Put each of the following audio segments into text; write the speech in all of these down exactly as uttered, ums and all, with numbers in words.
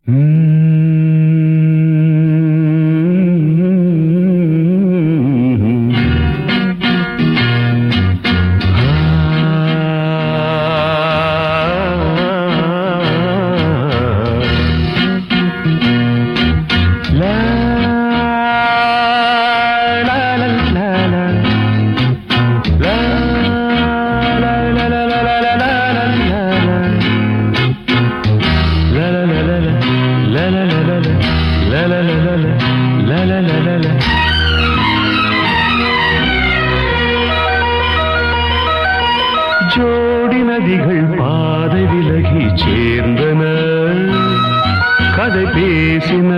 ஜோடி நதிகள் பாதை விலகி சேர்ந்தன, கதை பேசின.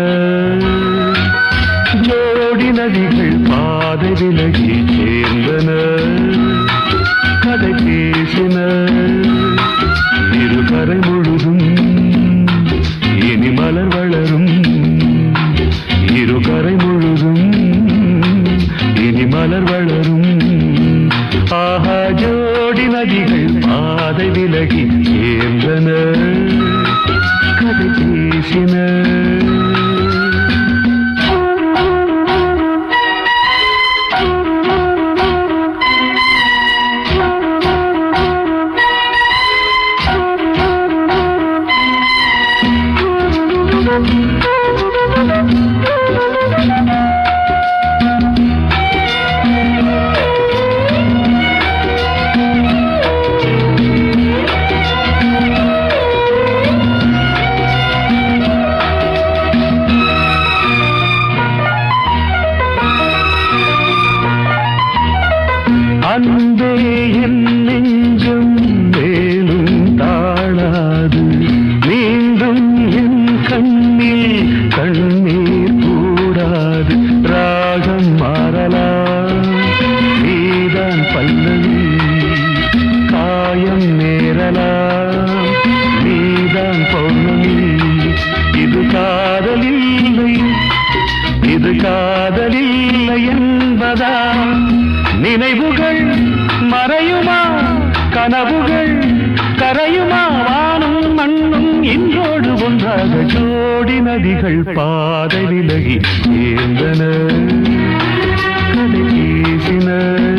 ஜோடி நதிகள் பாதை விலகி சேர்ந்தன, கதை பேசின. இருகரை முழுதும் இனி மலர் வளரும், இருகரை முழுதும் இனி மலர் வளரும். ஆஹா, ஜோடி நதிகள் பாதை விலகி சேர்ந்தன, கதை பேசின. அன்பே என் நெஞ்சம் மேலும் தாழாது, மீண்டும் என் கண்ணில் கண்ணீர் கூடாது. ராகம் மாறலாம், நீதான் பல்லவி, காயம் நேரலாம், நீதான் பௌர்ணமி. இது காதலில்லை, இது காதலில்லை என்பதா? நினைவுகள் மறையுமா, கனவுகள் கரையுமா? வானும் மண்ணும் இன்றோடு ஒன்றாக ஜோடி நதிகள் பாதை விலகி சேர்ந்தன, கதை பேசின.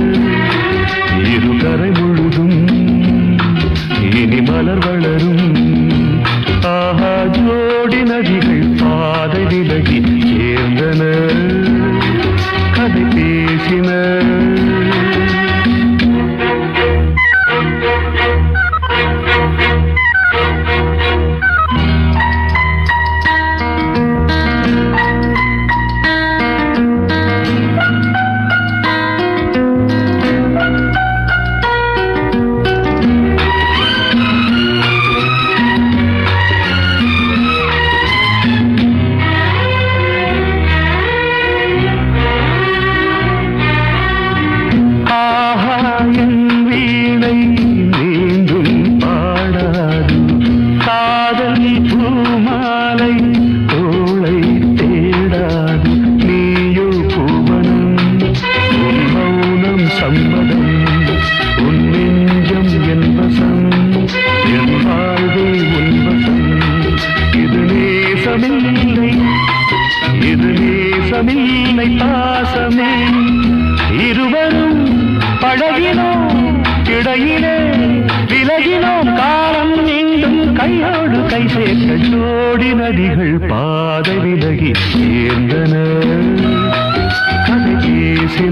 இருகரை முழுதும் இனி மலர் வளரும். ஆஹா, ஜோடி நதிகள் பாதை விலகி சேர்ந்தன, கதை பேசின. இது நேசமில்லை பாசமே, இருவரும் பழகினோம், இடையிலே விலகினோம். காலம் மீண்டும் கையோடு கை சேர்க்க ஜோடி நதிகள் பாதை விலகி சேர்ந்தன, கதை பேசின.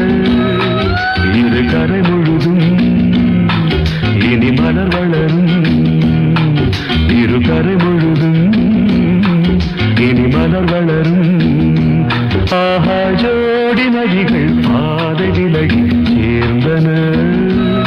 இரு கரை முழுதும் இனி மலர் வளரும், இரு கரை முழுதும் இனி மலர் வளரும். ஆஹா, ஜோடி நதிகள் பாதை விலகி சேர்ந்தன.